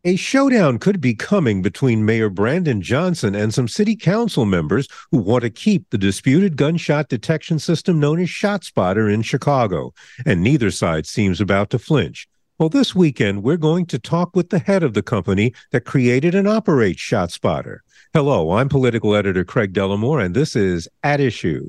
A showdown could be coming between Mayor Brandon Johnson and some city council members who want to keep the disputed gunshot detection system known as ShotSpotter in Chicago, and neither side seems about to flinch. Well, this weekend, we're going to talk with the head of the company that created and operates ShotSpotter. Hello, I'm political editor Craig Dellamore, and this is At Issue.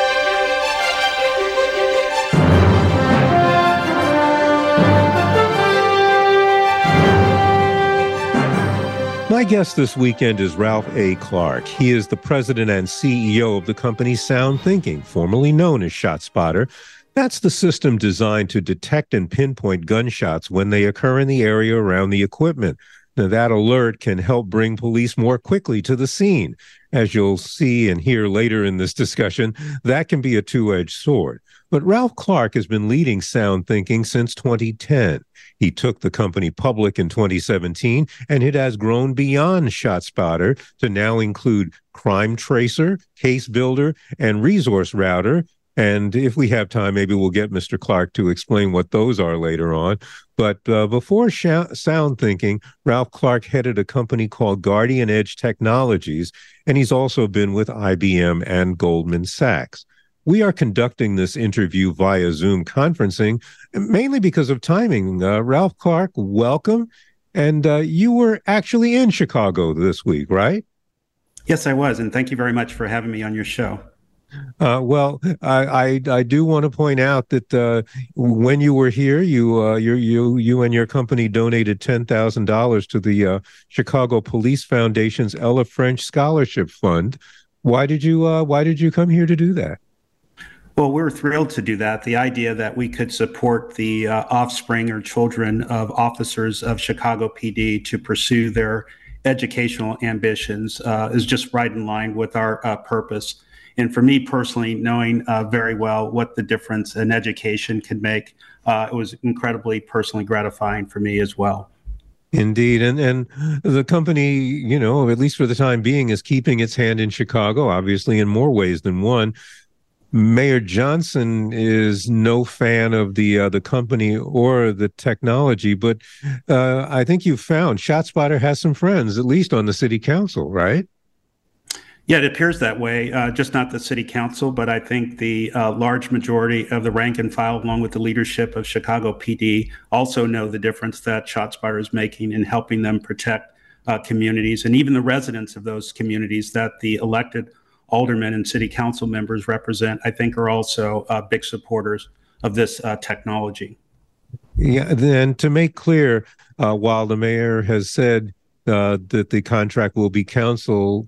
My guest this weekend is Ralph A. Clark. He is the president and CEO of the company SoundThinking, formerly known as ShotSpotter. That's the system designed to detect and pinpoint gunshots when they occur in the area around the equipment. Now, that alert can help bring police more quickly to the scene. As you'll see and hear later in this discussion, that can be a two-edged sword. But Ralph Clark has been leading SoundThinking since 2010. He took the company public in 2017, and it has grown beyond ShotSpotter to now include Crime Tracer, Case Builder, and Resource Router. And if we have time, maybe we'll get Mr. Clark to explain what those are later on. But before SoundThinking, Ralph Clark headed a company called Guardian Edge Technologies, and he's also been with IBM and Goldman Sachs. We are conducting this interview via Zoom conferencing, mainly because of timing. Ralph Clark, welcome. And you were actually in Chicago this week, right? Yes, I was. And thank you very much for having me on your show. I do want to point out that when you were here, you and your company donated $10,000 to the Chicago Police Foundation's Ella French Scholarship Fund. Why did you come here to do that? Well, we were thrilled to do that. The idea that we could support the offspring or children of officers of Chicago PD to pursue their educational ambitions is just right in line with our purpose. And for me personally, knowing very well what the difference in education can make, it was incredibly personally gratifying for me as well. Indeed. And the company, at least for the time being, is keeping its hand in Chicago, obviously in more ways than one. Mayor Johnson is no fan of the company or the technology, but I think you've found ShotSpotter has some friends, at least on the city council, right? Yeah, it appears that way, just not the city council, but I think the large majority of the rank and file, along with the leadership of Chicago PD, also know the difference that ShotSpotter is making in helping them protect communities, and even the residents of those communities that the elected aldermen and city council members represent, I think, are also big supporters of this technology. Yeah, then to make clear, while the mayor has said that the contract will be canceled,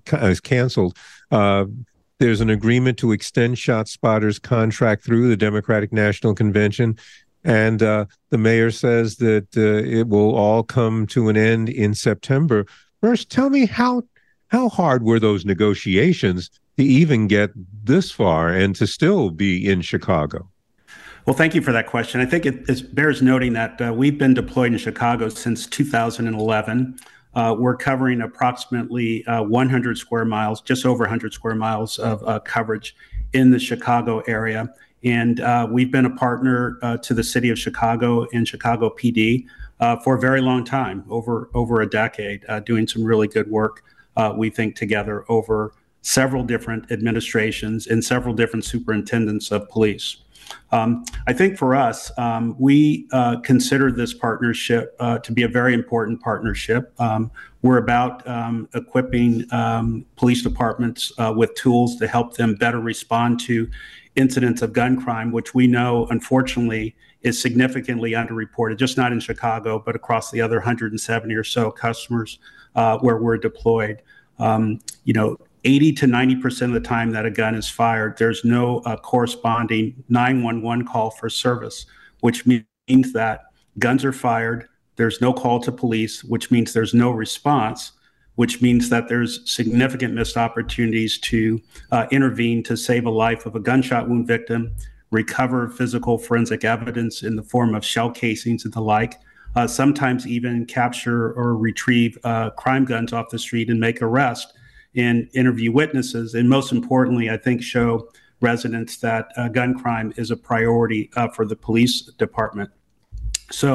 there's an agreement to extend ShotSpotter's contract through the Democratic National Convention. And the mayor says that it will all come to an end in September. First, tell me how hard were those negotiations to even get this far and to still be in Chicago? Well, thank you for that question. I think it bears noting that we've been deployed in Chicago since 2011. We're covering approximately 100 square miles, just over 100 square miles of coverage in the Chicago area. And we've been a partner to the city of Chicago and Chicago PD for a very long time, over a decade, doing some really good work, we think, together over several different administrations and several different superintendents of police. I think for us, we consider this partnership to be a very important partnership. We're about equipping police departments with tools to help them better respond to incidents of gun crime, which we know, unfortunately, is significantly underreported, just not in Chicago, but across the other 170 or so customers where we're deployed. 80 to 90% of the time that a gun is fired, there's no corresponding 911 call for service, which means that guns are fired, there's no call to police, which means there's no response, which means that there's significant missed opportunities to intervene to save a life of a gunshot wound victim, recover physical forensic evidence in the form of shell casings and the like, sometimes even capture or retrieve crime guns off the street and make arrests and interview witnesses, and most importantly, I think, show residents that gun crime is a priority for the police department. So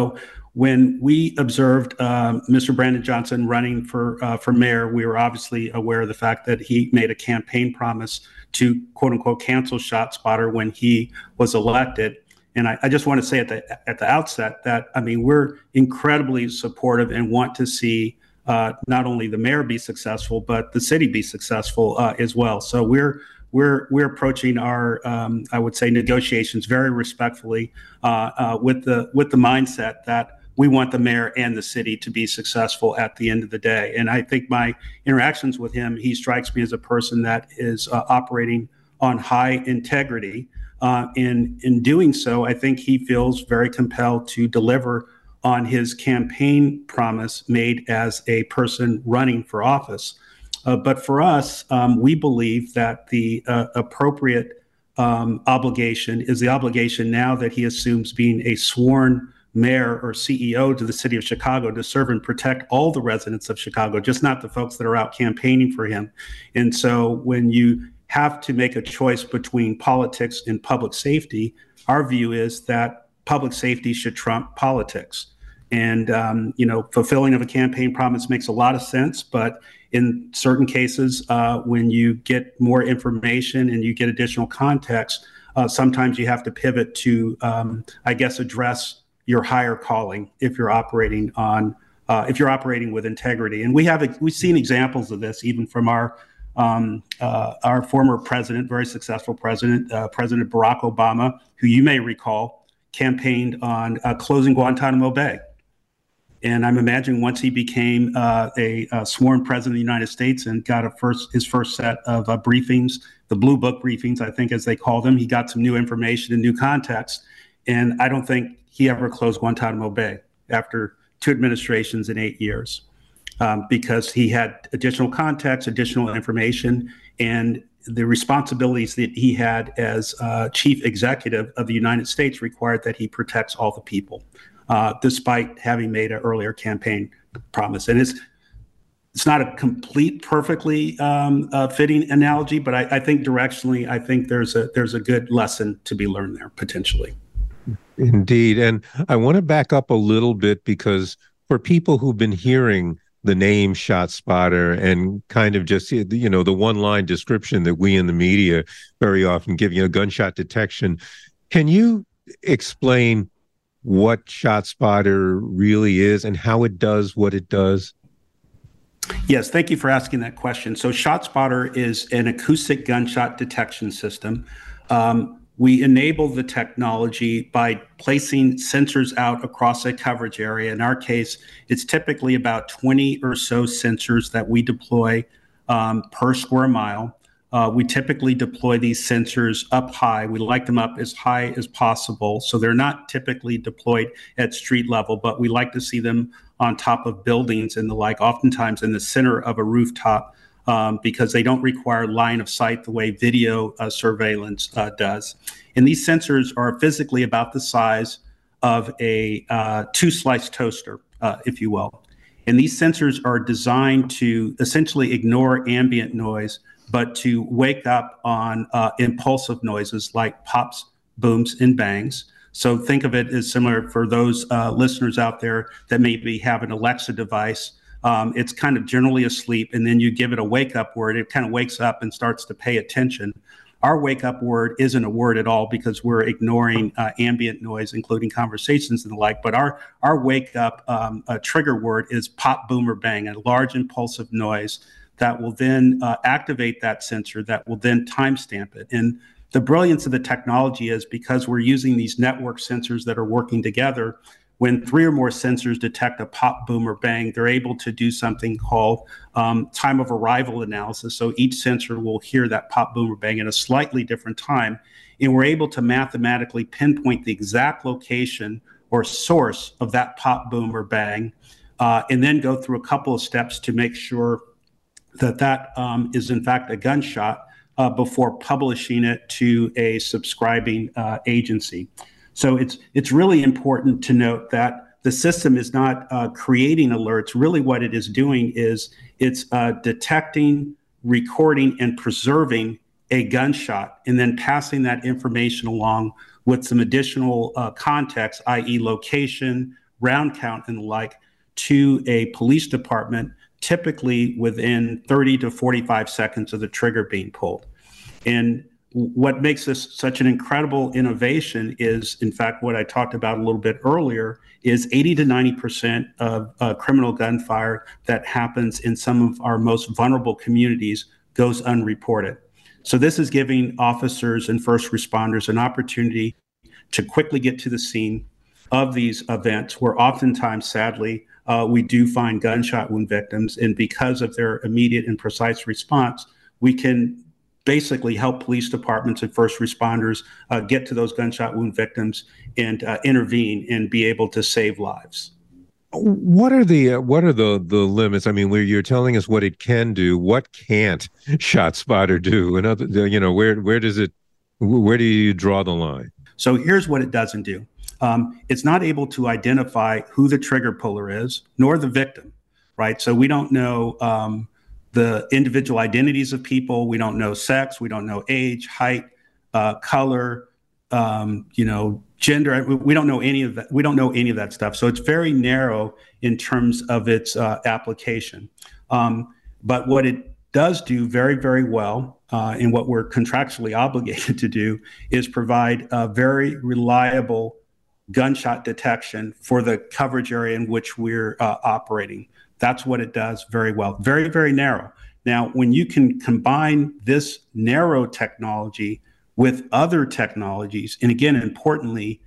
when we observed Mr. Brandon Johnson running for mayor, we were obviously aware of the fact that he made a campaign promise to quote unquote cancel ShotSpotter when he was elected. And I just want to say at the outset that, I mean, we're incredibly supportive and want to see not only the mayor be successful, but the city be successful as well. So we're approaching our, I would say, negotiations very respectfully with the mindset that we want the mayor and the city to be successful at the end of the day. And I think my interactions with him, he strikes me as a person that is operating on high integrity. In doing so, I think he feels very compelled to deliver on his campaign promise made as a person running for office. But for us, we believe that the appropriate obligation is the obligation now that he assumes being a sworn mayor or CEO to the city of Chicago to serve and protect all the residents of Chicago, just not the folks that are out campaigning for him. And so when you have to make a choice between politics and public safety, our view is that public safety should trump politics. And, fulfilling of a campaign promise makes a lot of sense, but in certain cases, when you get more information and you get additional context, sometimes you have to pivot to, address your higher calling if you're operating with integrity. And we've seen examples of this even from our former president, very successful president, President Barack Obama, who you may recall campaigned on closing Guantanamo Bay. And I'm imagining once he became a sworn president of the United States and got his first set of briefings, the Blue Book briefings, I think as they call them, he got some new information and new context. And I don't think he ever closed Guantanamo Bay after 2 administrations in 8 years because he had additional context, additional information, and the responsibilities that he had as chief executive of the United States required that he protects all the people, despite having made an earlier campaign promise. And it's not a complete, perfectly fitting analogy, but I think directionally, I think there's a good lesson to be learned there potentially. Indeed. And I want to back up a little bit because for people who've been hearing the name ShotSpotter and kind of just, the one-line description that we in the media very often give, gunshot detection, can you explain what ShotSpotter really is and how it does what it does? Yes, thank you for asking that question. So ShotSpotter is an acoustic gunshot detection system. We enable the technology by placing sensors out across a coverage area. In our case, it's typically about 20 or so sensors that we deploy per square mile. We typically deploy these sensors up high. We like them up as high as possible. So they're not typically deployed at street level, but we like to see them on top of buildings and the like, oftentimes in the center of a rooftop. Because they don't require line of sight the way video surveillance does. And these sensors are physically about the size of a 2-slice toaster, if you will. And these sensors are designed to essentially ignore ambient noise, but to wake up on impulsive noises like pops, booms, and bangs. So think of it as similar for those listeners out there that maybe have an Alexa device. It's kind of generally asleep, and then you give it a wake-up word. It kind of wakes up and starts to pay attention. Our wake-up word isn't a word at all because we're ignoring ambient noise, including conversations and the like. But our wake-up trigger word is pop, boom, or bang, a large impulsive noise that will then activate that sensor that will then timestamp it. And the brilliance of the technology is because we're using these network sensors that are working together, when 3 or more sensors detect a pop, boom, or bang, they're able to do something called time of arrival analysis. So each sensor will hear that pop, boom, or bang at a slightly different time. And we're able to mathematically pinpoint the exact location or source of that pop, boom, or bang, and then go through a couple of steps to make sure that is in fact a gunshot before publishing it to a subscribing agency. So it's really important to note that the system is not creating alerts. Really what it is doing is it's detecting, recording, and preserving a gunshot, and then passing that information along with some additional context, i.e. location, round count and the like to a police department, typically within 30 to 45 seconds of the trigger being pulled. And what makes this such an incredible innovation is, in fact, what I talked about a little bit earlier, is 80 to 90% of criminal gunfire that happens in some of our most vulnerable communities goes unreported. So this is giving officers and first responders an opportunity to quickly get to the scene of these events, where oftentimes, sadly, we do find gunshot wound victims. And because of their immediate and precise response, we can basically help police departments and first responders get to those gunshot wound victims and intervene and be able to save lives. What are the limits? I mean, where you're telling us what it can do, what can't ShotSpotter do? And where do you draw the line? So here's what it doesn't do. It's not able to identify who the trigger puller is, nor the victim, right? So we don't know the individual identities of people. We don't know sex. We don't know age, height, color, gender. We don't know any of that. We don't know any of that stuff. So it's very narrow in terms of its application. But what it does do very, very well, and what we're contractually obligated to do, is provide a very reliable gunshot detection for the coverage area in which we're operating. That's what it does very well. Very, very narrow. Now, when you can combine this narrow technology with other technologies, and again, importantly,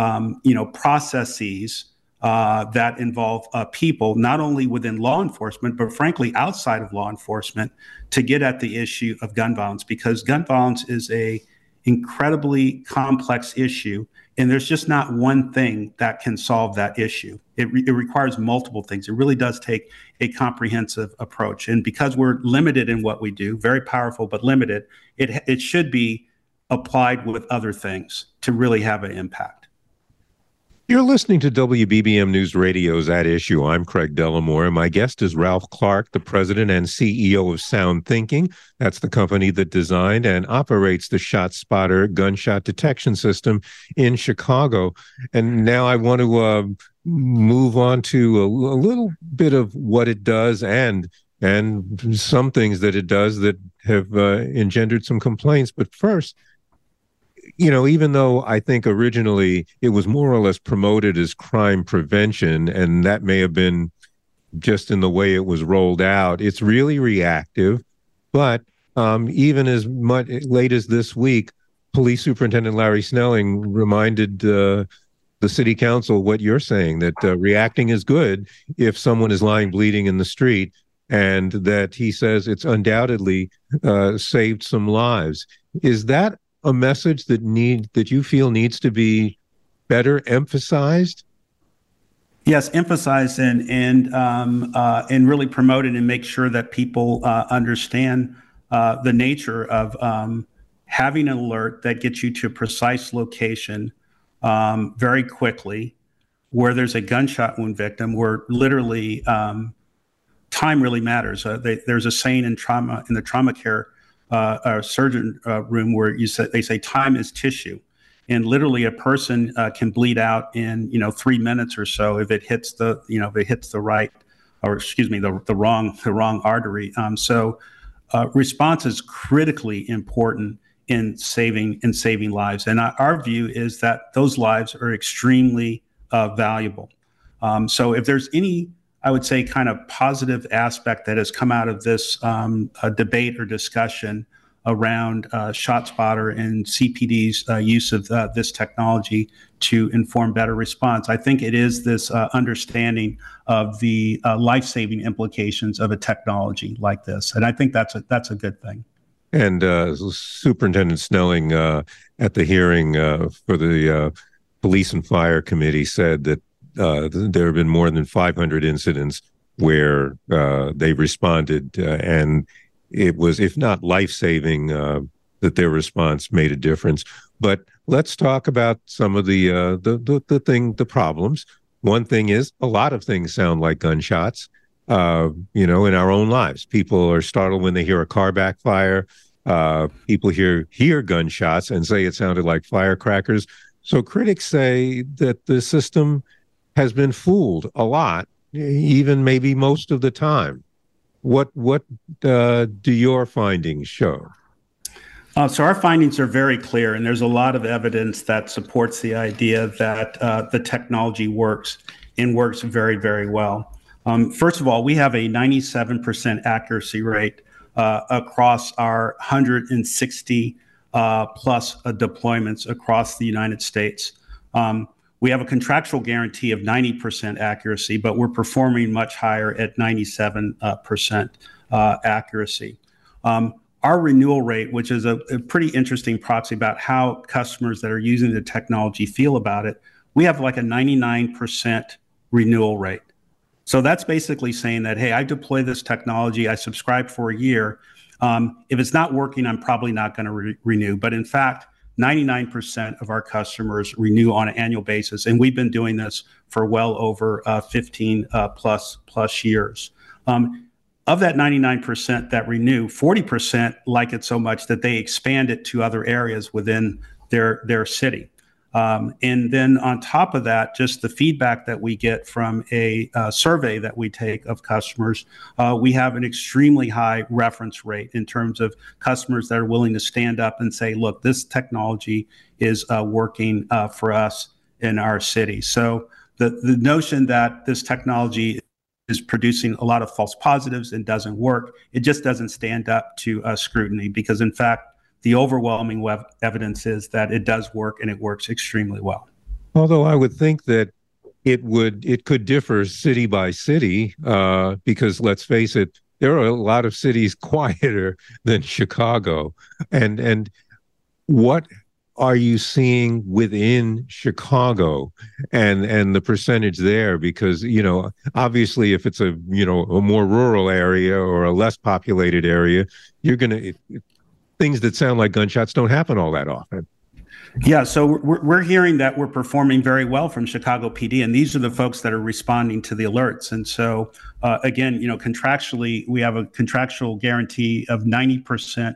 processes that involve people, not only within law enforcement, but frankly, outside of law enforcement, to get at the issue of gun violence, because gun violence is a incredibly complex issue. And there's just not one thing that can solve that issue. It requires multiple things. It really does take a comprehensive approach. And because we're limited in what we do, very powerful but limited, it should be applied with other things to really have an impact. You're listening to WBBM News Radio's At Issue. I'm Craig Dellamore, and my guest is Ralph Clark, the president and CEO of Sound Thinking. That's the company that designed and operates the ShotSpotter gunshot detection system in Chicago. And now I want to move on to a little bit of what it does and some things that it does that have engendered some complaints. But first, even though I think originally it was more or less promoted as crime prevention, and that may have been just in the way it was rolled out, it's really reactive. But even as much late as this week, Police Superintendent Larry Snelling reminded the city council what you're saying, that reacting is good if someone is lying bleeding in the street, and that he says it's undoubtedly saved some lives. Is that a message that you feel needs to be better emphasized? Yes, emphasized and really promoted, and make sure that people understand the nature of having an alert that gets you to a precise location very quickly, where there's a gunshot wound victim, where literally time really matters. There's a saying in the trauma care surgeon room where they say time is tissue, and literally a person can bleed out in 3 minutes or so if it hits the wrong artery. So response is critically important in saving lives, and our view is that those lives are extremely valuable. So if there's any, I would say, kind of positive aspect that has come out of this debate or discussion around ShotSpotter and CPD's use of this technology to inform better response, I think it is this understanding of the life-saving implications of a technology like this, and I think that's a good thing. And Superintendent Snelling at the hearing for the Police and Fire Committee said that there have been more than 500 incidents where they responded, and it was, if not life-saving, that their response made a difference. But let's talk about some of the problems. One thing is, a lot of things sound like gunshots. In our own lives, people are startled when they hear a car backfire. People hear gunshots and say it sounded like firecrackers. So critics say that the system has been fooled a lot, even maybe most of the time. What do your findings show? So our findings are very clear, and there's a lot of evidence that supports the idea that the technology works and works very, very well. First of all, we have a 97% accuracy rate across our 160 plus deployments across the United States. We have a contractual guarantee of 90% accuracy, but we're performing much higher at 97% accuracy. Our renewal rate, which is a pretty interesting proxy about how customers that are using the technology feel about it, we have like a 99% renewal rate. So that's basically saying that, hey, I deploy this technology, I subscribe for a year. If it's not working, I'm probably not going to renew. But in fact, 99% of our customers renew on an annual basis. And we've been doing this for well over 15 plus years. Of that 99% that renew, 40% like it so much that they expand it to other areas within their city. And then on top of that, just the feedback that we get from a survey that we take of customers, we have an extremely high reference rate in terms of customers that are willing to stand up and say, look, this technology is working for us in our city. So the notion that this technology is producing a lot of false positives and doesn't work, it just doesn't stand up to scrutiny, because in fact, the overwhelming evidence is that it does work, and it works extremely well. Although I would think that it could differ city by city, because let's face it, there are a lot of cities quieter than Chicago. And what are you seeing within Chicago and the percentage there? Because, obviously if it's a more rural area or a less populated area, you're going to, things that sound like gunshots don't happen all that often. Yeah, so we're hearing that we're performing very well from Chicago PD, and these are the folks that are responding to the alerts. And so, again, contractually, we have a contractual guarantee of 90%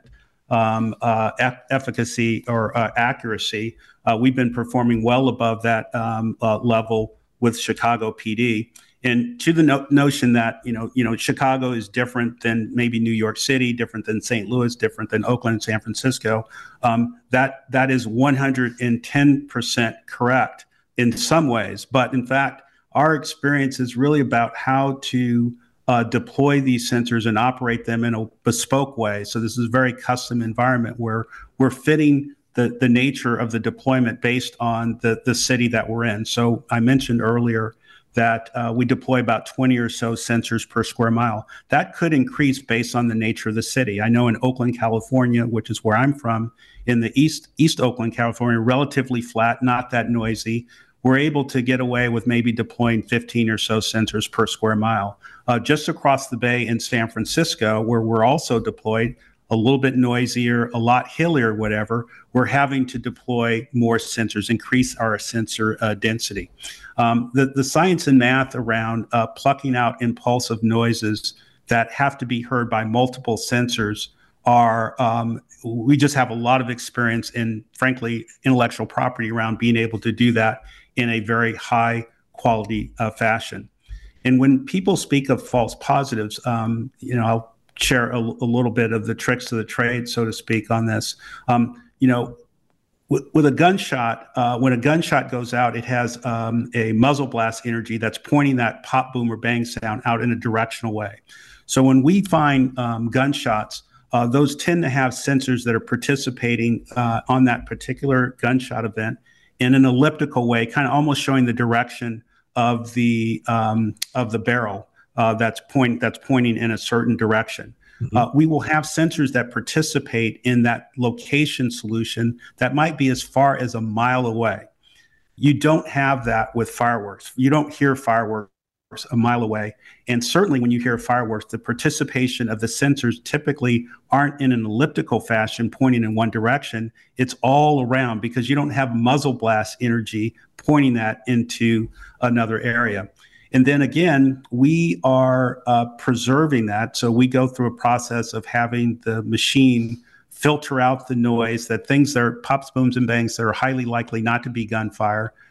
efficacy or accuracy. We've been performing well above that level with Chicago PD. And to the notion that Chicago is different than maybe New York City, different than St. Louis, different than Oakland and San Francisco, that is 110% correct in some ways. But in fact, our experience is really about how to deploy these sensors and operate them in a bespoke way. So this is a very custom environment where we're fitting the nature of the deployment based on the city that we're in. So I mentioned earlier that we deploy about 20 or so sensors per square mile. That could increase based on the nature of the city. I know in Oakland, California, which is where I'm from, in the East Oakland, California, relatively flat, not that noisy, we're able to get away with maybe deploying 15 or so sensors per square mile. Just across the bay in San Francisco, where we're also deployed, a little bit noisier, a lot hillier, whatever, we're having to deploy more sensors, increase our sensor density. The science and math around plucking out impulsive noises that have to be heard by multiple sensors are, we just have a lot of experience in, frankly, intellectual property around being able to do that in a very high quality fashion. And when people speak of false positives, I'll share a little bit of the tricks of the trade, so to speak, on this. With a gunshot, when a gunshot goes out, it has a muzzle blast energy that's pointing that pop, boom, or bang sound out in a directional way. So when we find gunshots, those tend to have sensors that are participating on that particular gunshot event in an elliptical way, kind of almost showing the direction of the barrel that's pointing in a certain direction. Mm-hmm. We will have sensors that participate in that location solution that might be as far as a mile away. You don't have that with fireworks. You don't hear fireworks a mile away. And certainly when you hear fireworks, the participation of the sensors typically aren't in an elliptical fashion pointing in one direction. It's all around because you don't have muzzle blast energy pointing that into another area. And then again, we are preserving that. So we go through a process of having the machine filter out the noise, that things that are pops, booms, and bangs that are highly likely not to be gunfire.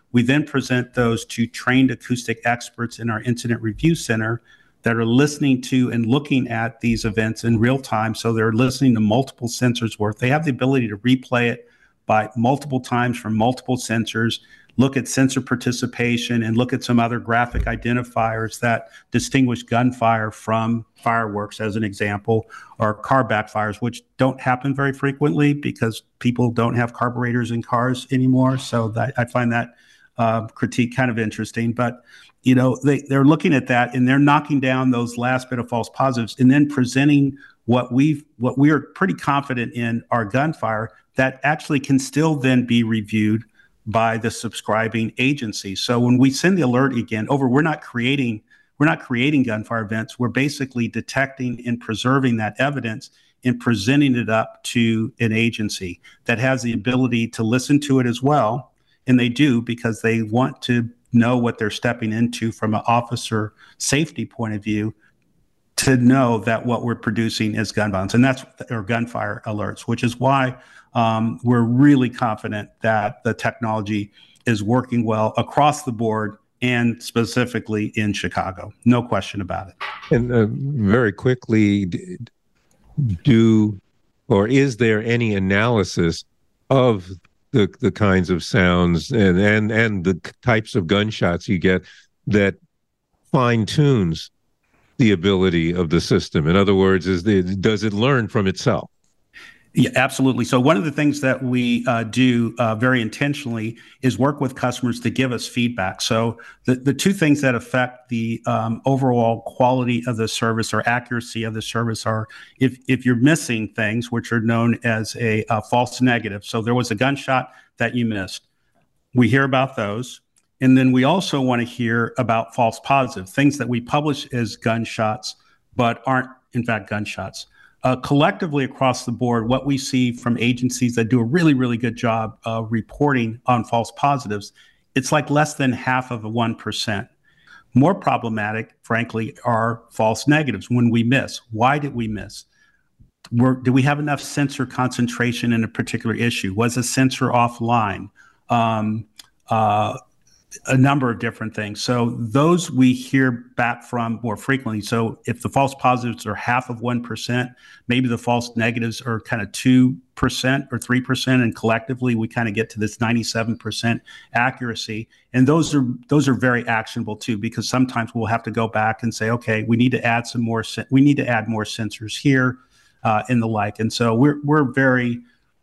We then present those to trained acoustic experts in our incident review center that are listening to and looking at these events in real time. So they're listening to multiple sensors worth. They have the ability to replay it by multiple times from multiple sensors, look at sensor participation, and look at some other graphic identifiers that distinguish gunfire from fireworks, as an example, or car backfires, which don't happen very frequently because people don't have carburetors in cars anymore. So I find that critique kind of interesting. But they're looking at that and they're knocking down those last bit of false positives and then presenting what we are pretty confident in our gunfire that actually can still then be reviewed by the subscribing agency. So when we send the alert again over, we're not creating gunfire events. We're basically detecting and preserving that evidence and presenting it up to an agency that has the ability to listen to it as well. And they do, because they want to know what they're stepping into from an officer safety point of view, to know that what we're producing is gun violence, and that's or gunfire alerts, which is why we're really confident that the technology is working well across the board and specifically in Chicago. No question about it. And very quickly, is there any analysis of the kinds of sounds and the types of gunshots you get that fine tunes the ability of the system? In other words, does it learn from itself? Yeah, absolutely. So one of the things that we do very intentionally is work with customers to give us feedback. So the two things that affect the overall quality of the service or accuracy of the service are if you're missing things, which are known as a false negative. So there was a gunshot that you missed. We hear about those. And then we also want to hear about false positives, things that we publish as gunshots, but aren't in fact gunshots. Collectively across the board, what we see from agencies that do a really, really good job of reporting on false positives, it's like less than half of 1%. More problematic, frankly, are false negatives when we miss. Why did we miss? Do we have enough sensor concentration in a particular issue? Was a sensor offline? A number of different things. So those we hear back from more frequently. So if the false positives are half of 1%, maybe the false negatives are kind of 2% or 3%, and collectively we kind of get to this 97% accuracy. And those are very actionable too, because sometimes we'll have to go back and say, okay, we need to add more sensors here and the like. And so we're very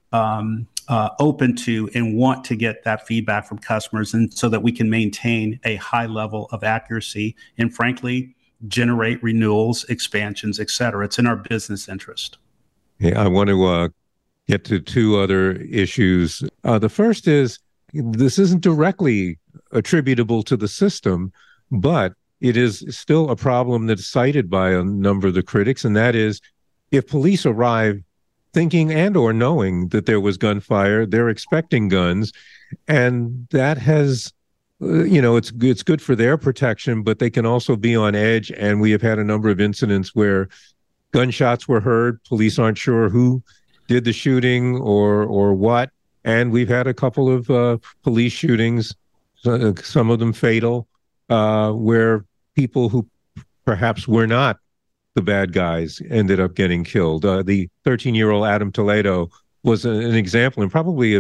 open to and want to get that feedback from customers, and so that we can maintain a high level of accuracy and frankly generate renewals, expansions, et cetera. It's in our business interest. Yeah, I want to get to two other issues. The first is, this isn't directly attributable to the system, but it is still a problem that's cited by a number of the critics, and that is, if police arrive thinking and or knowing that there was gunfire, they're expecting guns, and that has, it's good for their protection, but they can also be on edge. And we have had a number of incidents where gunshots were heard, police aren't sure who did the shooting or what, and we've had a couple of police shootings, some of them fatal, where people who perhaps were not the bad guys ended up getting killed. The 13-year-old Adam Toledo was an example, and probably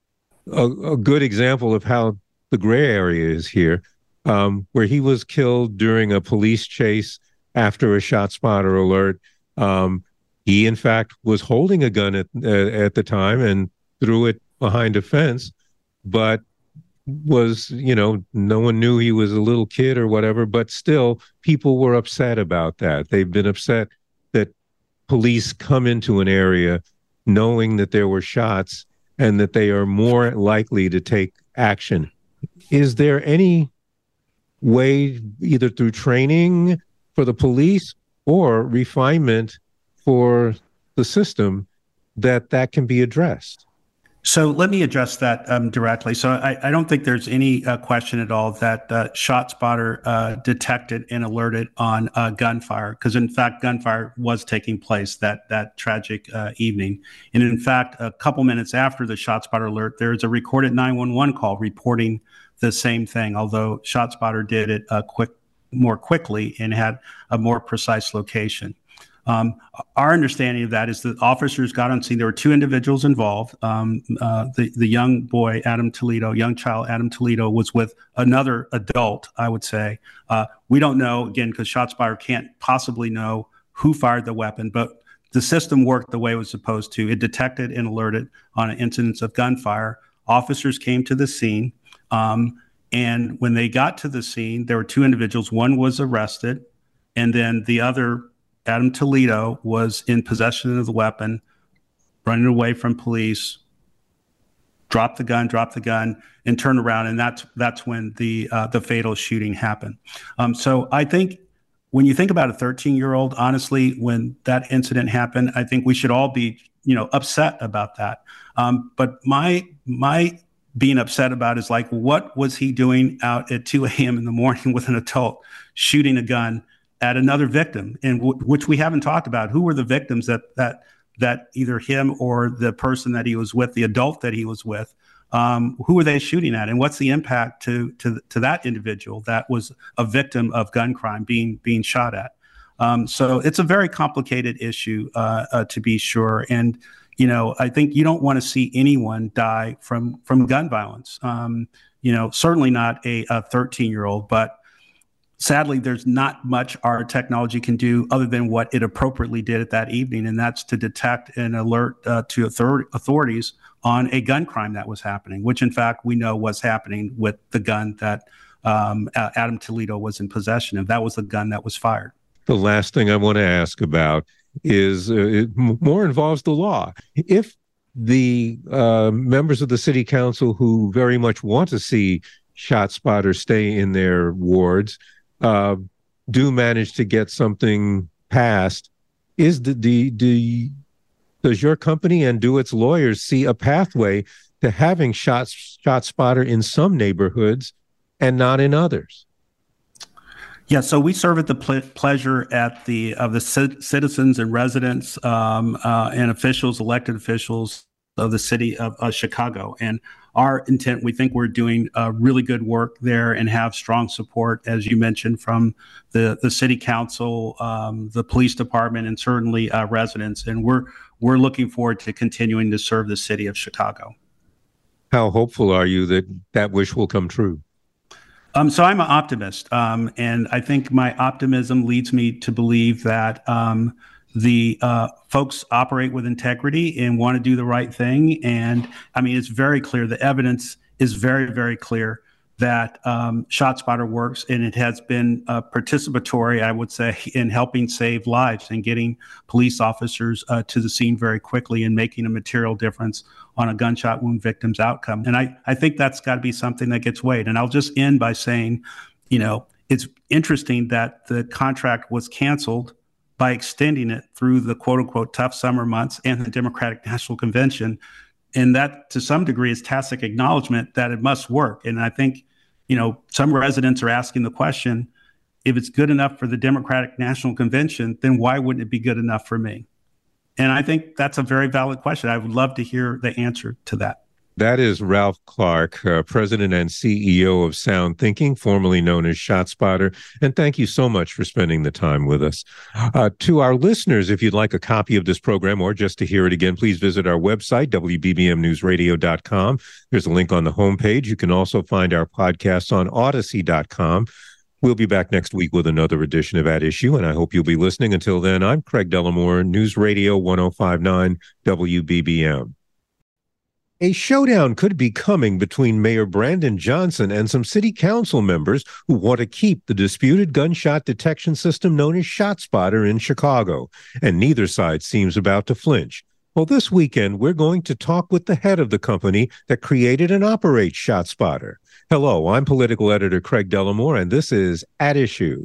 a good example of how the gray area is here, where he was killed during a police chase after a ShotSpotter alert. He, in fact, was holding a gun at the time and threw it behind a fence, but was, no one knew he was a little kid or whatever, but still people were upset about that. They've been upset that police come into an area knowing that there were shots and that they are more likely to take action. Is there any way, either through training for the police or refinement for the system, that can be addressed? So let me address that directly. So I don't think there's any question at all that ShotSpotter detected and alerted on gunfire, because in fact gunfire was taking place that tragic evening. And in fact, a couple minutes after the ShotSpotter alert, there's a recorded 911 call reporting the same thing, although ShotSpotter did it more quickly and had a more precise location. Our understanding of that is that officers got on scene. There were two individuals involved. The young boy, young child Adam Toledo, was with another adult, I would say. We don't know, again, because ShotSpotter can't possibly know who fired the weapon, but the system worked the way it was supposed to. It detected and alerted on an incidence of gunfire. Officers came to the scene, and when they got to the scene, there were two individuals. One was arrested, and then the other, Adam Toledo, was in possession of the weapon, running away from police, dropped the gun, and turned around, and that's when the fatal shooting happened. So I think when you think about a 13-year-old, honestly, when that incident happened, I think we should all be, upset about that. But my being upset about is like, what was he doing out at 2 a.m. in the morning with an adult shooting a gun at another victim, and which we haven't talked about? Who were the victims that either him or the person that he was with, the adult that he was with, who were they shooting at, and what's the impact to that individual that was a victim of gun crime being shot at? So it's a very complicated issue, to be sure. And I think you don't want to see anyone die from gun violence. Certainly not a 13-year-old, but sadly, there's not much our technology can do other than what it appropriately did at that evening, and that's to detect and alert to authorities on a gun crime that was happening, which in fact we know was happening with the gun that Adam Toledo was in possession of. That was the gun that was fired. The last thing I want to ask about is it more involves the law. If the members of the city council who very much want to see ShotSpotter stay in their wards do manage to get something passed, does your company and do its lawyers see a pathway to having ShotSpotter in some neighborhoods and not in others? Yeah, so we serve at the pleasure of the citizens and residents and officials, elected officials of the city of Chicago. And our intent, we think we're doing really good work there and have strong support, as you mentioned, from the city council, the police department, and certainly residents. And we're looking forward to continuing to serve the city of Chicago. How hopeful are you that wish will come true? So I'm an optimist, and I think my optimism leads me to believe that the folks operate with integrity and want to do the right thing. And I mean, it's very clear. The evidence is very, very clear that ShotSpotter works, and it has been participatory, I would say, in helping save lives and getting police officers to the scene very quickly and making a material difference on a gunshot wound victim's outcome. And I think that's got to be something that gets weighed. And I'll just end by saying, it's interesting that the contract was canceled by extending it through the quote unquote tough summer months and the Democratic National Convention. And that to some degree is tacit acknowledgement that it must work. And I think, some residents are asking the question, if it's good enough for the Democratic National Convention, then why wouldn't it be good enough for me? And I think that's a very valid question. I would love to hear the answer to that. That is Ralph Clark, President and CEO of Sound Thinking, formerly known as ShotSpotter. And thank you so much for spending the time with us. To our listeners, if you'd like a copy of this program or just to hear it again, please visit our website, WBBMNewsRadio.com. There's a link on the homepage. You can also find our podcasts on Odyssey.com. We'll be back next week with another edition of At Issue, and I hope you'll be listening. Until then, I'm Craig Dellamore, News Radio 105.9 WBBM. A showdown could be coming between Mayor Brandon Johnson and some city council members who want to keep the disputed gunshot detection system known as ShotSpotter in Chicago, and neither side seems about to flinch. Well, this weekend, we're going to talk with the head of the company that created and operates ShotSpotter. Hello, I'm political editor Craig Dellamore, and this is At Issue.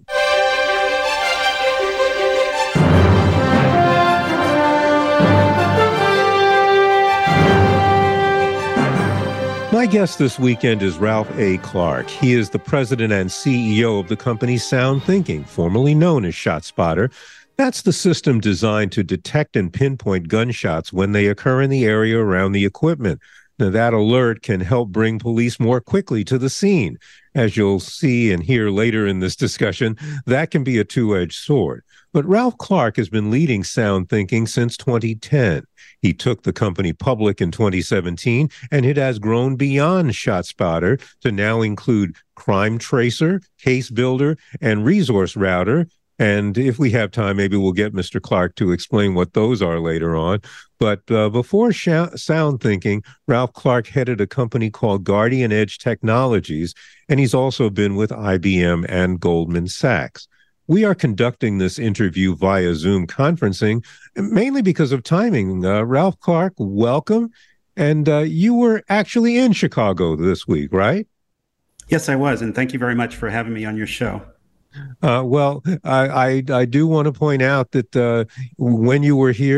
My guest this weekend is Ralph A. Clark. He is the president and CEO of the company Sound Thinking, formerly known as ShotSpotter. That's the system designed to detect and pinpoint gunshots when they occur in the area around the equipment. Now, that alert can help bring police more quickly to the scene. As you'll see and hear later in this discussion, that can be a two-edged sword. But Ralph Clark has been leading Sound Thinking since 2010. He took the company public in 2017, and it has grown beyond ShotSpotter to now include Crime Tracer, Case Builder, and Resource Router. And if we have time, maybe we'll get Mr. Clark to explain what those are later on. But before Sound Thinking, Ralph Clark headed a company called Guardian Edge Technologies, and he's also been with IBM and Goldman Sachs. We are conducting this interview via Zoom conferencing, mainly because of timing. Ralph Clark, welcome. And you were actually in Chicago this week, right? Yes, I was. And thank you very much for having me on your show. Well, I do want to point out that when you were here,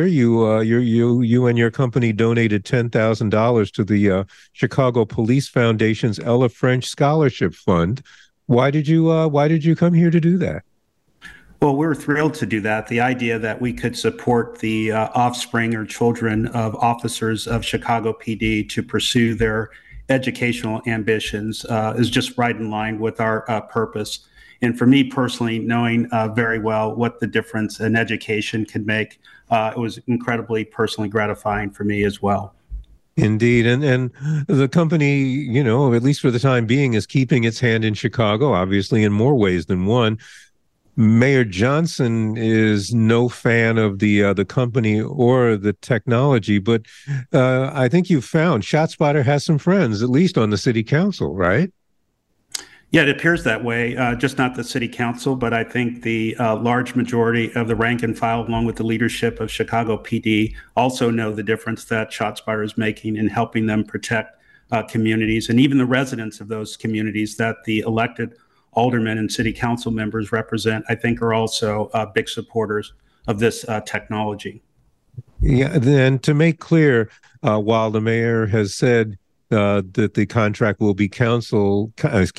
you and your company donated $10,000 to the Chicago Police Foundation's Ella French Scholarship Fund. Why did you come here to do that? Well, we were thrilled to do that. The idea that we could support the offspring or children of officers of Chicago PD to pursue their educational ambitions is just right in line with our purpose. And for me personally, knowing very well what the difference an education can make, it was incredibly personally gratifying for me as well. Indeed. And the company, you know, at least for the time being, is keeping its hand in Chicago, obviously, in more ways than one. Mayor Johnson is no fan of the company or the technology, but I think you've found ShotSpotter has some friends, at least on the city council, right? Yeah, it appears that way, just not the city council, but I think the large majority of the rank and file, along with the leadership of Chicago PD, also know the difference that ShotSpotter is making in helping them protect communities, and even the residents of those communities that the elected aldermen and city council members represent, I think, are also big supporters of this technology. Yeah, then to make clear, while the mayor has said that the contract will be canceled.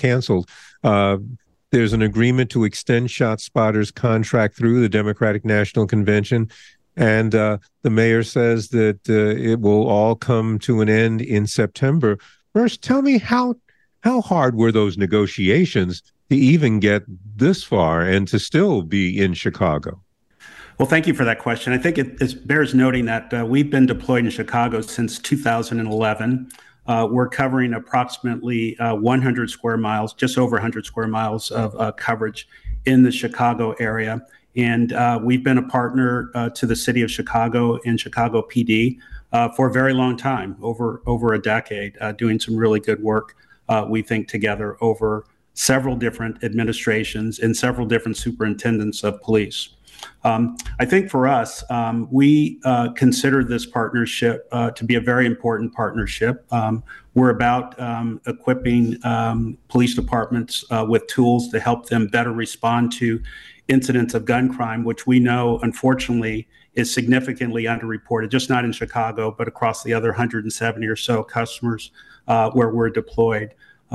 There's an agreement to extend ShotSpotter's contract through the Democratic National Convention, and the mayor says that it will all come to an end in September. First, tell me how hard were those negotiations to even get this far and to still be in Chicago? Well, thank you for that question. I think it bears noting that we've been deployed in Chicago since 2011. We're covering approximately 100 square miles, just over 100 square miles of coverage in the Chicago area. And we've been a partner to the city of Chicago and Chicago PD for a very long time, over a decade, doing some really good work, we think, together over several different administrations and several different superintendents of police. I think for us, we consider this partnership to be a very important partnership. We're about equipping police departments with tools to help them better respond to incidents of gun crime, which we know, unfortunately, is significantly underreported, just not in Chicago, but across the other 170 or so customers where we're deployed.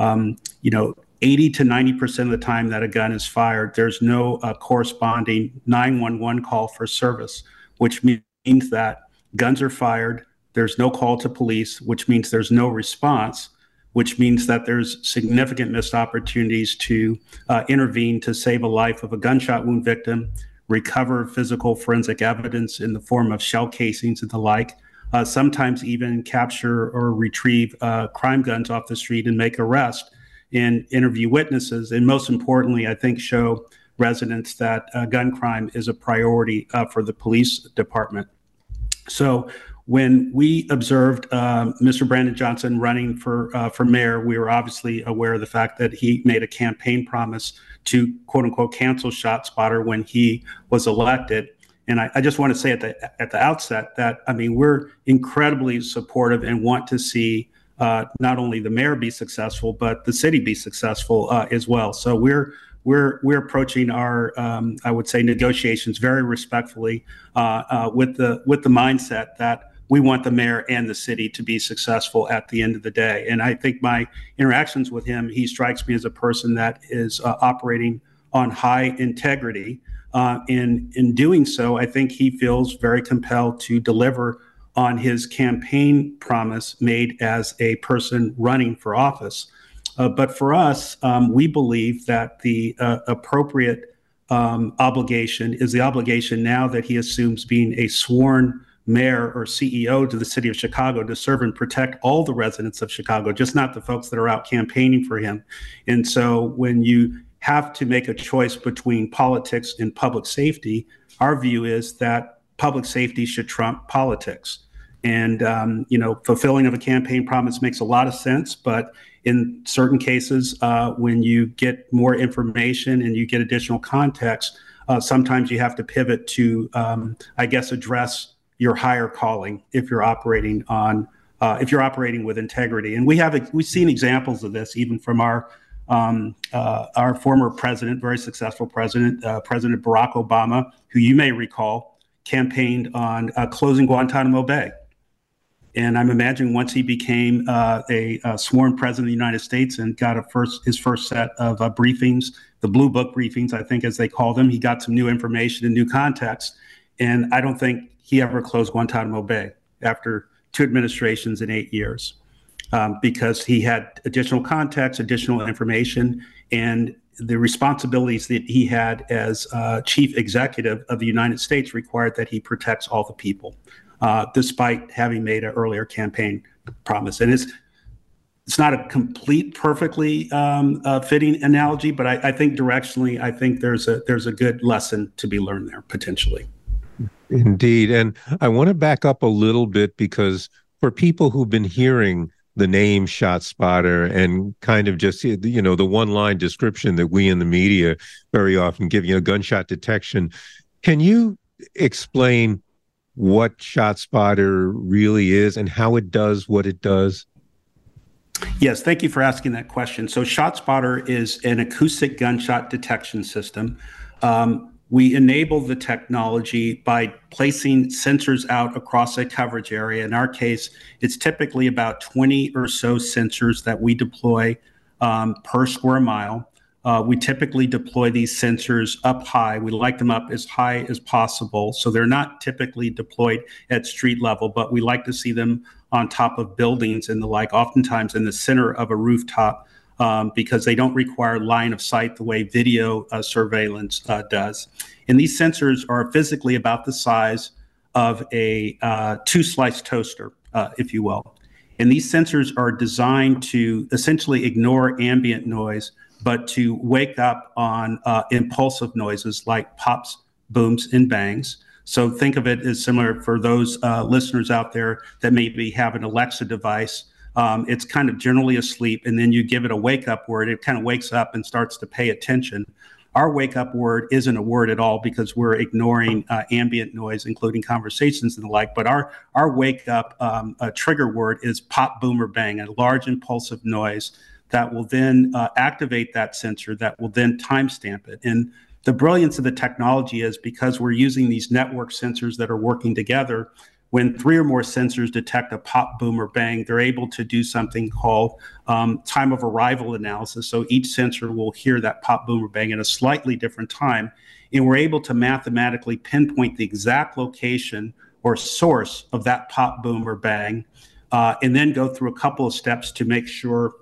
80 to 90% of the time that a gun is fired, there's no corresponding 911 call for service, which means that guns are fired, there's no call to police, which means there's no response, which means that there's significant missed opportunities to intervene to save a life of a gunshot wound victim, recover physical forensic evidence in the form of shell casings and the like, sometimes even capture or retrieve crime guns off the street and make arrests and interview witnesses, and most importantly, I think, show residents that gun crime is a priority for the police department. So when we observed Mr. Brandon Johnson running for mayor, we were obviously aware of the fact that he made a campaign promise to, quote unquote, cancel ShotSpotter when he was elected. And I just want to say at the outset that, I mean, we're incredibly supportive and want to see not only the mayor be successful, but the city be successful as well. So we're approaching our, I would say, negotiations very respectfully with the mindset that we want the mayor and the city to be successful at the end of the day. And I think my interactions with him, he strikes me as a person that is operating on high integrity. In doing so, I think he feels very compelled to deliver on his campaign promise made as a person running for office. But for us, we believe that the appropriate obligation is the obligation now that he assumes being a sworn mayor or CEO to the city of Chicago to serve and protect all the residents of Chicago, just not the folks that are out campaigning for him. And so when you have to make a choice between politics and public safety, our view is that public safety should trump politics. And, fulfilling of a campaign promise makes a lot of sense, but in certain cases, when you get more information and you get additional context, sometimes you have to pivot to, address your higher calling if you're operating with integrity. And we've seen examples of this even from our former president, very successful president, President Barack Obama, who you may recall campaigned on closing Guantanamo Bay. And I'm imagining once he became a sworn president of the United States and got his first set of briefings, the Blue Book briefings, I think as they call them, he got some new information and new context. And I don't think he ever closed Guantanamo Bay after 2 administrations in 8 years, because he had additional context, additional information, and the responsibilities that he had as chief executive of the United States required that he protects all the people, despite having made an earlier campaign promise. And it's not a complete, perfectly fitting analogy, but I think directionally, I think there's a good lesson to be learned there potentially. Indeed. And I want to back up a little bit, because for people who've been hearing the name ShotSpotter and kind of just, the one-line description that we in the media very often give, gunshot detection, can you explain what ShotSpotter really is and how it does what it does? Yes, thank you for asking that question. So ShotSpotter is an acoustic gunshot detection system. We enable the technology by placing sensors out across a coverage area. In our case, it's typically about 20 or so sensors that we deploy per square mile. We typically deploy these sensors up high. We like them up as high as possible. So they're not typically deployed at street level, but we like to see them on top of buildings and the like, oftentimes in the center of a rooftop, because they don't require line of sight the way video surveillance does. And these sensors are physically about the size of a 2-slice toaster, if you will. And these sensors are designed to essentially ignore ambient noise, but to wake up on impulsive noises like pops, booms, and bangs. So think of it as similar for those listeners out there that maybe have an Alexa device. It's kind of generally asleep, and then you give it a wake-up word. It kind of wakes up and starts to pay attention. Our wake-up word isn't a word at all because we're ignoring ambient noise, including conversations and the like. But our wake-up trigger word is pop, boom, or bang, a large impulsive noise that will then activate that sensor, that will then timestamp it. And the brilliance of the technology is because we're using these network sensors that are working together, when 3 or more sensors detect a pop, boom, or bang, they're able to do something called time of arrival analysis. So each sensor will hear that pop, boom, or bang at a slightly different time. And we're able to mathematically pinpoint the exact location or source of that pop, boom, or bang, and then go through a couple of steps to make sure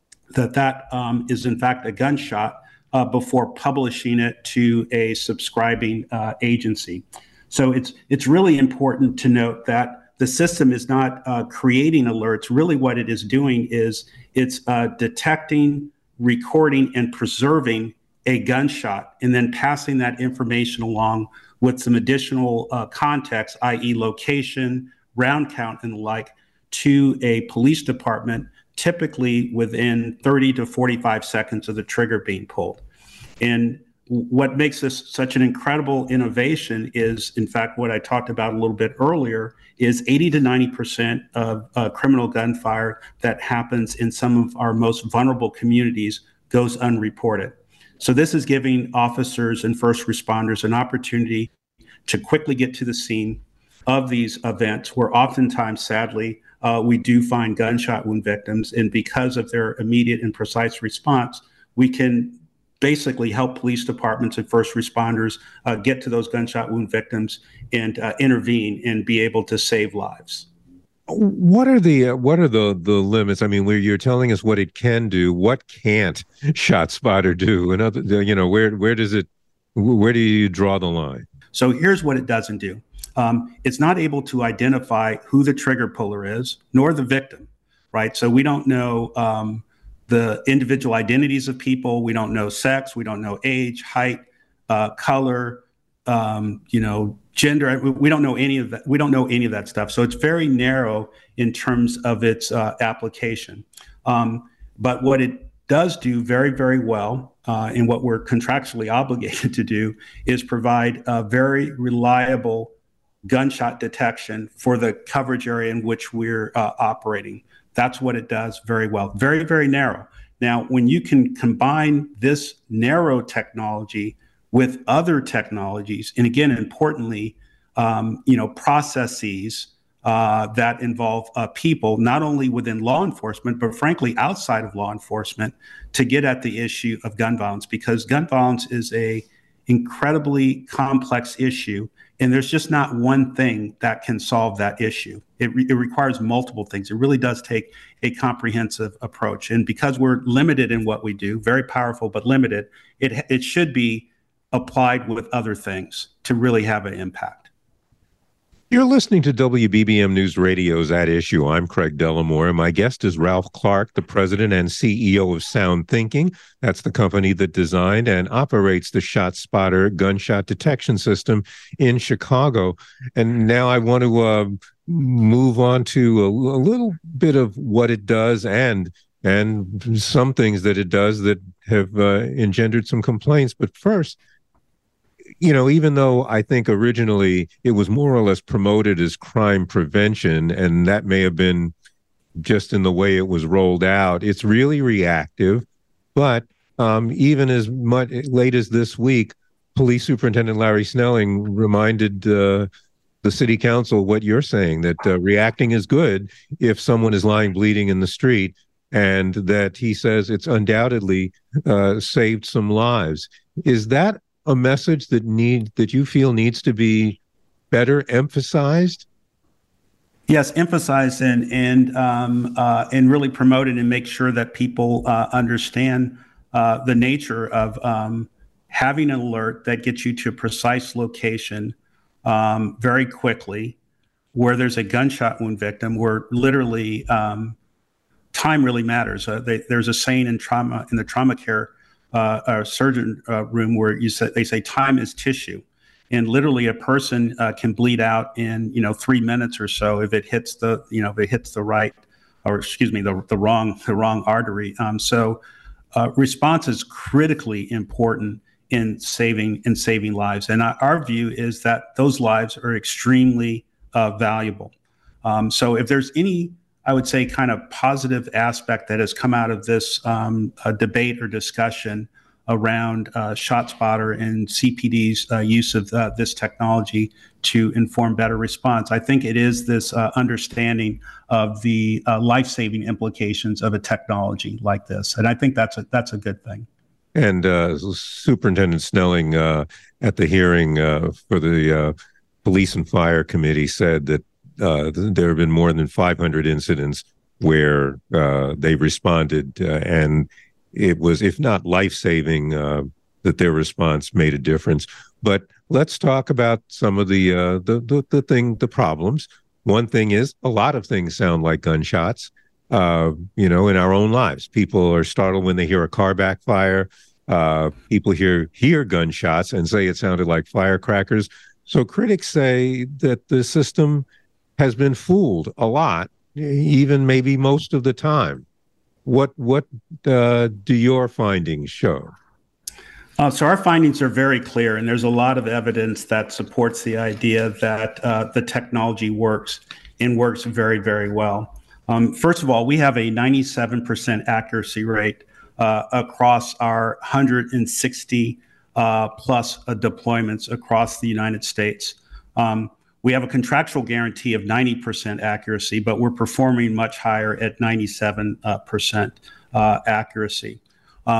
that is in fact a gunshot before publishing it to a subscribing agency. So it's really important to note that the system is not creating alerts. Really what it is doing is it's detecting, recording, and preserving a gunshot, and then passing that information along with some additional context, i.e. location, round count, and the like, to a police department, typically within 30 to 45 seconds of the trigger being pulled. And what makes this such an incredible innovation is, in fact, what I talked about a little bit earlier, is 80 to 90% of criminal gunfire that happens in some of our most vulnerable communities goes unreported. So this is giving officers and first responders an opportunity to quickly get to the scene of these events, where oftentimes, sadly, we do find gunshot wound victims. And because of their immediate and precise response, we can basically help police departments and first responders get to those gunshot wound victims and intervene and be able to save lives. What are the limits? I mean, where you're telling us what it can do, what can't ShotSpotter do? And where do you draw the line? So here's what it doesn't do. It's not able to identify who the trigger puller is, nor the victim, right? So we don't know the individual identities of people. We don't know sex. We don't know age, height, color, gender. We don't know any of that. We don't know any of that stuff. So it's very narrow in terms of its application. But what it does do very, very well, and what we're contractually obligated to do, is provide a very reliable gunshot detection for the coverage area in which we're operating. That's what it does very well. Very, very narrow. Now, when you can combine this narrow technology with other technologies, and again, importantly, processes that involve people, not only within law enforcement, but frankly, outside of law enforcement, to get at the issue of gun violence, because gun violence is a incredibly complex issue. And there's just not one thing that can solve that issue. It requires multiple things. It really does take a comprehensive approach. And because we're limited in what we do, very powerful but limited, it should be applied with other things to really have an impact. You're listening to WBBM News Radio's At Issue. I'm Craig Dellamore, and my guest is Ralph Clark, the president and CEO of Sound Thinking. That's the company that designed and operates the ShotSpotter gunshot detection system in Chicago. And now I want to move on to a little bit of what it does and some things that it does that have engendered some complaints. But first, even though I think originally it was more or less promoted as crime prevention, and that may have been just in the way it was rolled out, it's really reactive. But even as much late as this week, Police Superintendent Larry Snelling reminded the city council what you're saying, that reacting is good if someone is lying bleeding in the street, and that he says it's undoubtedly saved some lives. Is that a message that you feel needs to be better emphasized? Yes, emphasized and really promoted, and make sure that people understand the nature of having an alert that gets you to a precise location very quickly, where there's a gunshot wound victim, where literally time really matters. There's a saying in the trauma care surgeon room where they say time is tissue, and literally a person can bleed out in 3 minutes or so if it hits the wrong artery. So response is critically important in saving lives, and our view is that those lives are extremely valuable. So if there's any, I would say, kind of positive aspect that has come out of this debate or discussion around ShotSpotter and CPD's use of this technology to inform better response, I think it is this understanding of the life-saving implications of a technology like this, and I think that's a good thing. And Superintendent Snelling at the hearing for the Police and Fire Committee said that there have been more than 500 incidents where they responded, and it was, if not life-saving, that their response made a difference. But let's talk about some of the problems. One thing is, a lot of things sound like gunshots. In our own lives, people are startled when they hear a car backfire. People hear gunshots and say it sounded like firecrackers. So critics say that the system has been fooled a lot, even maybe most of the time. What do your findings show? So our findings are very clear, and there's a lot of evidence that supports the idea that the technology works and works very, very well. First of all, we have a 97% accuracy rate across our 160 plus deployments across the United States. We have a contractual guarantee of 90% accuracy, but we're performing much higher at 97% accuracy.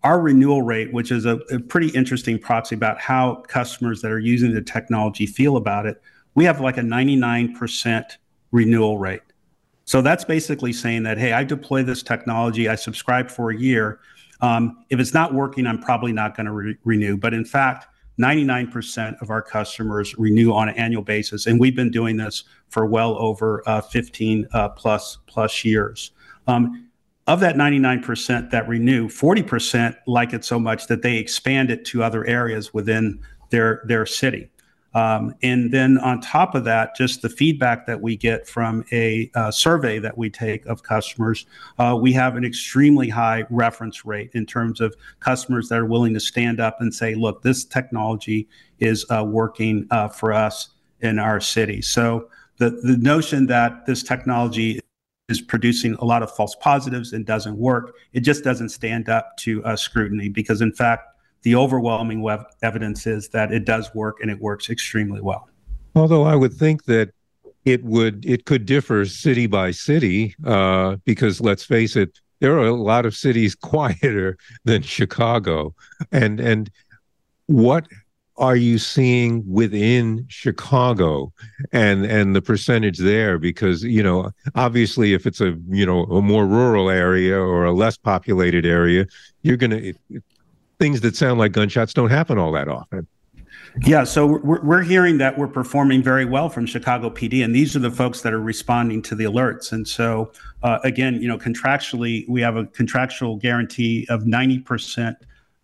our renewal rate, which is a pretty interesting proxy about how customers that are using the technology feel about it, we have like a 99% renewal rate. So that's basically saying that, hey, I deploy this technology, I subscribe for a year. If it's not working, I'm probably not going to renew. But in fact, 99% of our customers renew on an annual basis. And we've been doing this for well over 15 plus years. Of that 99% that renew, 40% like it so much that they expand it to other areas within their city. And then on top of that, just the feedback that we get from a survey that we take of customers, we have an extremely high reference rate in terms of customers that are willing to stand up and say, look, this technology is working for us in our city. So the notion that this technology is producing a lot of false positives and doesn't work, it just doesn't stand up to scrutiny, because in fact, the overwhelming evidence is that it does work, and it works extremely well. Although I would think that it could differ city by city, because let's face it, there are a lot of cities quieter than Chicago. And what are you seeing within Chicago and the percentage there? Because, obviously if it's a more rural area or a less populated area, you're going to things that sound like gunshots don't happen all that often. Yeah, so we're hearing that we're performing very well from Chicago PD, and these are the folks that are responding to the alerts. And so, again, contractually, we have a contractual guarantee of 90%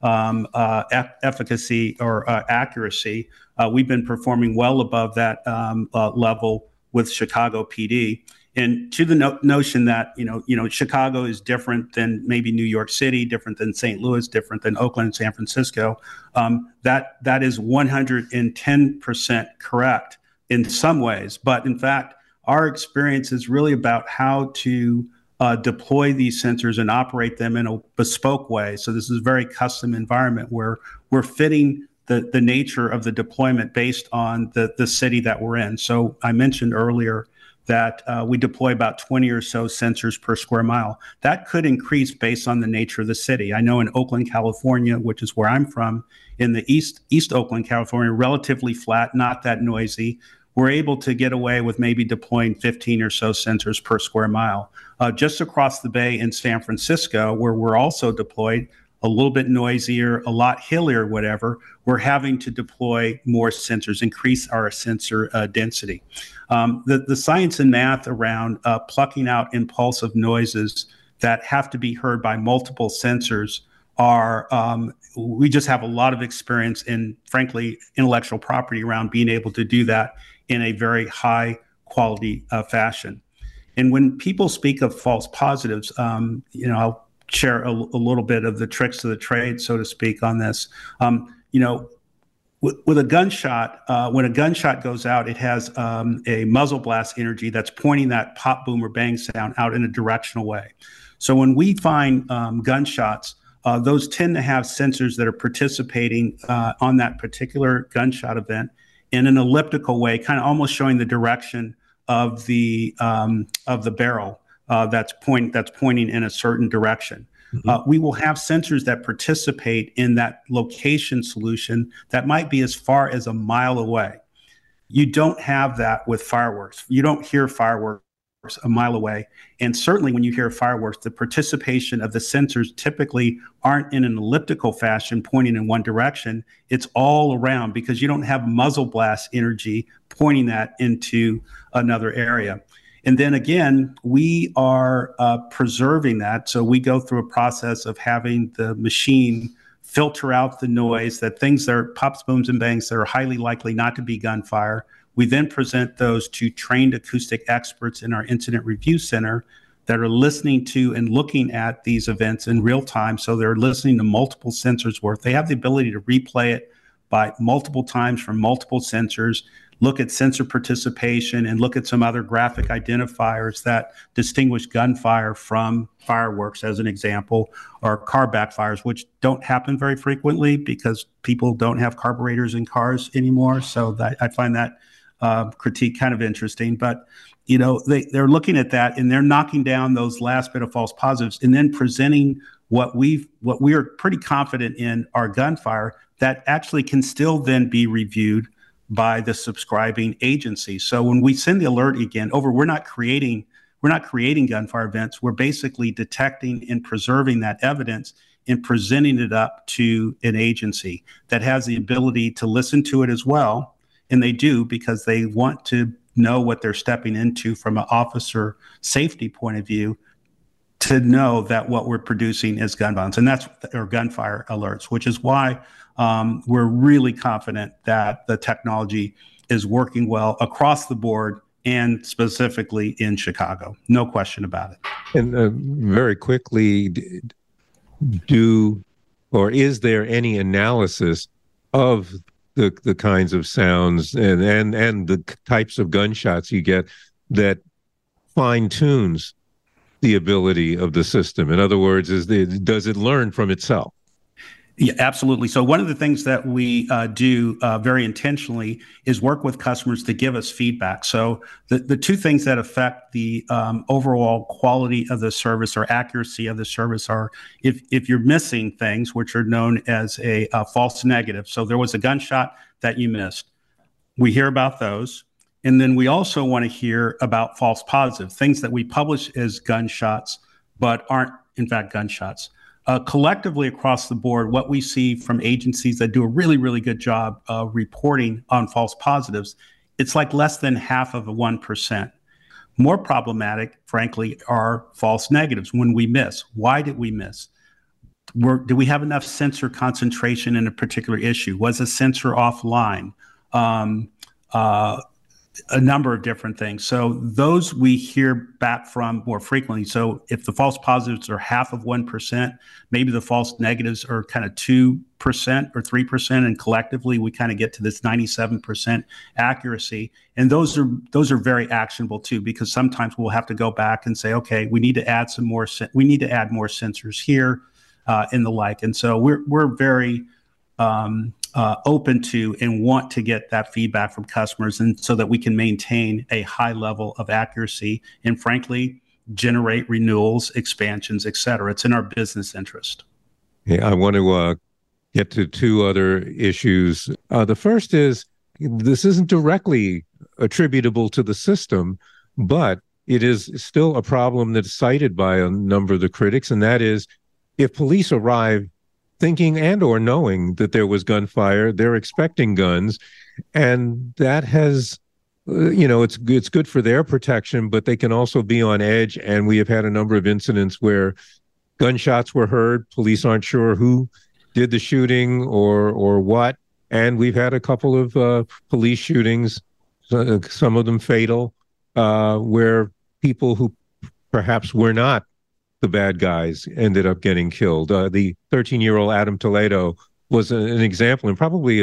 efficacy or accuracy. We've been performing well above that level with Chicago PD. And to the notion that Chicago is different than maybe New York City, different than St. Louis, different than Oakland and San Francisco, that is 110% correct in some ways. But in fact, our experience is really about how to deploy these sensors and operate them in a bespoke way. So this is a very custom environment where we're fitting the nature of the deployment based on the city that we're in. So I mentioned earlier that we deploy about 20 or so sensors per square mile. That could increase based on the nature of the city. I know in Oakland, California, which is where I'm from, in the East Oakland, California, relatively flat, not that noisy, we're able to get away with maybe deploying 15 or so sensors per square mile. Just across the bay in San Francisco, where we're also deployed, a little bit noisier, a lot hillier, whatever, we're having to deploy more sensors, increase our sensor density. The science and math around plucking out impulsive noises that have to be heard by multiple sensors are, we just have a lot of experience in, frankly, intellectual property around being able to do that in a very high quality fashion. And when people speak of false positives, I'll share a little bit of the tricks of the trade, so to speak, on this. With a gunshot, when a gunshot goes out, it has a muzzle blast energy that's pointing that pop, boom, or bang sound out in a directional way. So when we find gunshots, those tend to have sensors that are participating on that particular gunshot event in an elliptical way, kind of almost showing the direction of the barrel that's pointing in a certain direction. Mm-hmm. We will have sensors that participate in that location solution that might be as far as a mile away. You don't have that with fireworks. You don't hear fireworks a mile away. And certainly when you hear fireworks, the participation of the sensors typically aren't in an elliptical fashion pointing in one direction. It's all around because you don't have muzzle blast energy pointing that into another area. And then again, we are preserving that. So we go through a process of having the machine filter out the noise, that things that are pops, booms, and bangs that are highly likely not to be gunfire. We then present those to trained acoustic experts in our incident review center that are listening to and looking at these events in real time. So they're listening to multiple sensors worth. They have the ability to replay it by multiple times from multiple sensors, look at sensor participation, and look at some other graphic identifiers that distinguish gunfire from fireworks, as an example, or car backfires, which don't happen very frequently because people don't have carburetors in cars anymore. So I find that critique kind of interesting. But they're looking at that and they're knocking down those last bit of false positives and then presenting what we are pretty confident in are gunfire that actually can still then be reviewed by the subscribing agency. So when we send the alert again over, we're not creating gunfire events. We're basically detecting and preserving that evidence and presenting it up to an agency that has the ability to listen to it as well. And they do, because they want to know what they're stepping into from an officer safety point of view, to know that what we're producing is gun violence, and that's or gunfire alerts, which is why we're really confident that the technology is working well across the board and specifically in Chicago. No question about it. And very quickly, is there any analysis of the kinds of sounds and the types of gunshots you get that fine tunes the ability of the system? In other words, does it learn from itself? Yeah, absolutely. So one of the things that we do very intentionally is work with customers to give us feedback. So the two things that affect the overall quality of the service or accuracy of the service are if you're missing things, which are known as a false negative. So there was a gunshot that you missed. We hear about those. And then we also want to hear about false positives, things that we publish as gunshots, but aren't in fact gunshots. Collectively across the board, what we see from agencies that do a really, really good job of reporting on false positives, it's like less than half of 1%. More problematic, frankly, are false negatives when we miss. Why did we miss? Do we have enough sensor concentration in a particular issue? Was a sensor offline? A number of different things. So those we hear back from more frequently. So if the false positives are half of 1%, maybe the false negatives are kind of 2% or 3%, and collectively we kind of get to this 97% accuracy. And those are very actionable too, because sometimes we'll have to go back and say, okay, we need to add more sensors here and the like. And so we're very open to and want to get that feedback from customers, and so that we can maintain a high level of accuracy and frankly generate renewals, expansions, et cetera. It's in our business interest. Yeah, I want to get to two other issues. The first is, this isn't directly attributable to the system, but it is still a problem that's cited by a number of the critics, and that is, if police arrive thinking and or knowing that there was gunfire, they're expecting guns, and that has, it's good for their protection, but they can also be on edge. And we have had a number of incidents where gunshots were heard, police aren't sure who did the shooting or what, and we've had a couple of police shootings, some of them fatal, where people who perhaps were not the bad guys ended up getting killed. The 13-year-old Adam Toledo was an example, and probably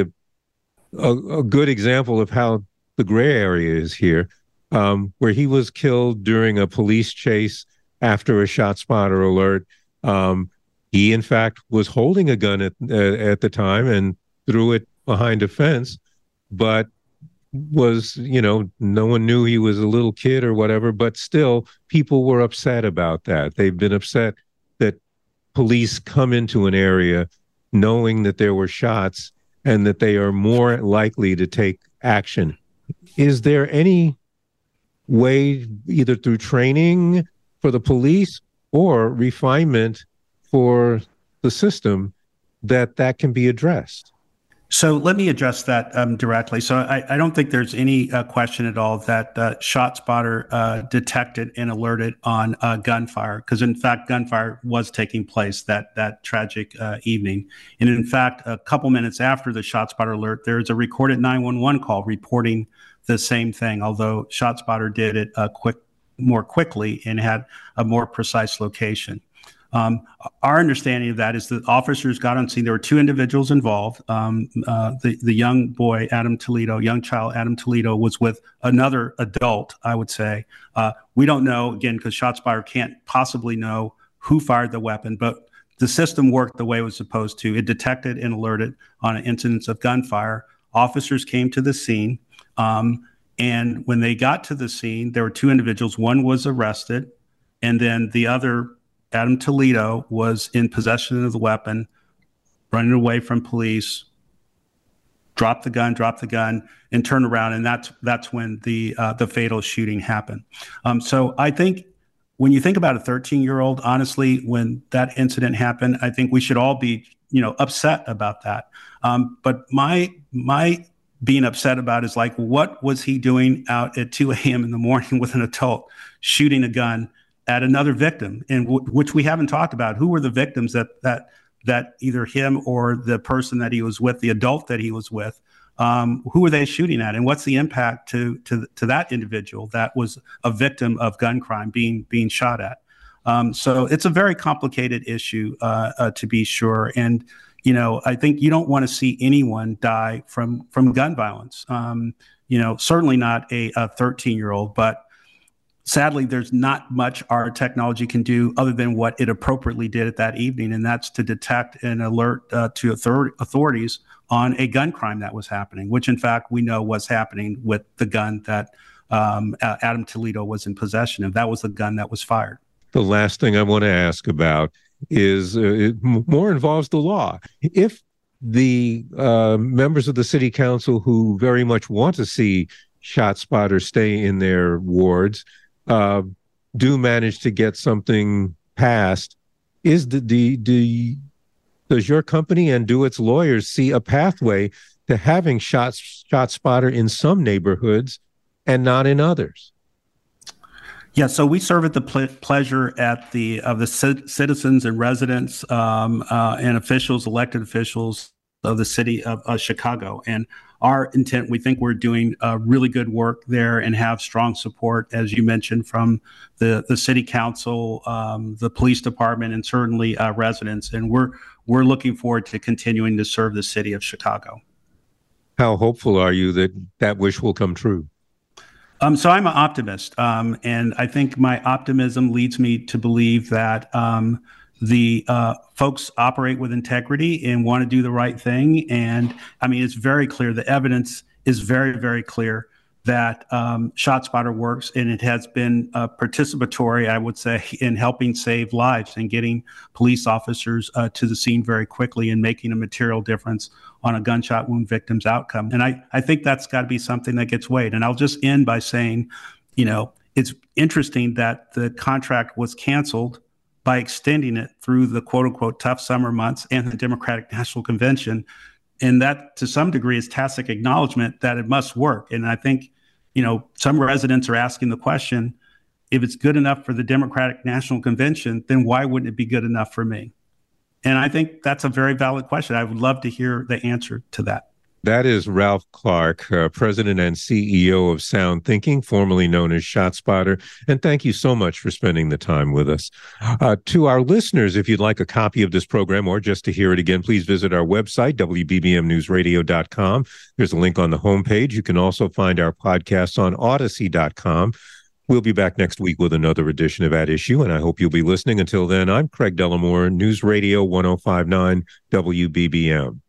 a good example of how the gray area is here, where he was killed during a police chase after a ShotSpotter alert. He, in fact, was holding a gun at the time and threw it behind a fence, but was, no one knew he was a little kid or whatever, but still people were upset about that. They've been upset that police come into an area knowing that there were shots and that they are more likely to take action. Is there any way, either through training for the police or refinement for the system, that can be addressed? So let me address that directly. So I don't think there's any question at all that ShotSpotter detected and alerted on gunfire, because in fact gunfire was taking place that tragic evening. And in fact, a couple minutes after the ShotSpotter alert, there's a recorded 911 call reporting the same thing, although ShotSpotter did it more quickly and had a more precise location. Our understanding of that is that officers got on scene. There were two individuals involved. The young boy, young child Adam Toledo, was with another adult, I would say. We don't know, again, because ShotSpotter can't possibly know who fired the weapon, but the system worked the way it was supposed to. It detected and alerted on an incidence of gunfire. Officers came to the scene, and when they got to the scene, there were two individuals. One was arrested, and then the other Adam Toledo was in possession of the weapon, running away from police, dropped the gun, and turned around, and that's when the fatal shooting happened. So I think when you think about a 13-year-old, honestly, when that incident happened, I think we should all be, upset about that. But my being upset about is like, what was he doing out at 2 a.m. in the morning with an adult shooting a gun at another victim, and which we haven't talked about? Who were the victims that either him or the person that he was with, the adult that he was with, who were they shooting at, and what's the impact to that individual that was a victim of gun crime being shot at? So it's a very complicated issue, to be sure. And, I think you don't want to see anyone die from gun violence. Certainly not a 13-year-old, but sadly, there's not much our technology can do other than what it appropriately did at that evening, and that's to detect and alert to authorities on a gun crime that was happening, which in fact we know was happening with the gun that Adam Toledo was in possession of. That was the gun that was fired. The last thing I want to ask about is it more involves the law. If the members of the city council who very much want to see ShotSpotter stay in their wards do manage to get something passed, does your company and do its lawyers see a pathway to having ShotSpotter in some neighborhoods and not in others? Yeah, so we serve at the pleasure of the citizens and residents and officials, elected officials of the city of Chicago. And our intent, we think we're doing really good work there and have strong support, as you mentioned, from the city council, the police department, and certainly residents. And we're looking forward to continuing to serve the city of Chicago. How hopeful are you that wish will come true? So I'm an optimist, and I think my optimism leads me to believe that the folks operate with integrity and want to do the right thing. And I mean, it's very clear. The evidence is very, very clear that ShotSpotter works, and it has been participatory, I would say, in helping save lives and getting police officers to the scene very quickly and making a material difference on a gunshot wound victim's outcome. And I think that's got to be something that gets weighed. And I'll just end by saying, it's interesting that the contract was canceled by extending it through the quote unquote tough summer months and the Democratic National Convention. And that to some degree is tacit acknowledgement that it must work. And I think, some residents are asking the question, if it's good enough for the Democratic National Convention, then why wouldn't it be good enough for me? And I think that's a very valid question. I would love to hear the answer to that. That is Ralph Clark, President and CEO of Sound Thinking, formerly known as ShotSpotter. And thank you so much for spending the time with us. To our listeners, if you'd like a copy of this program or just to hear it again, please visit our website, WBBMNewsRadio.com. There's a link on the homepage. You can also find our podcasts on Odyssey.com. We'll be back next week with another edition of At Issue, and I hope you'll be listening. Until then, I'm Craig Dellamore, News Radio 105.9 WBBM.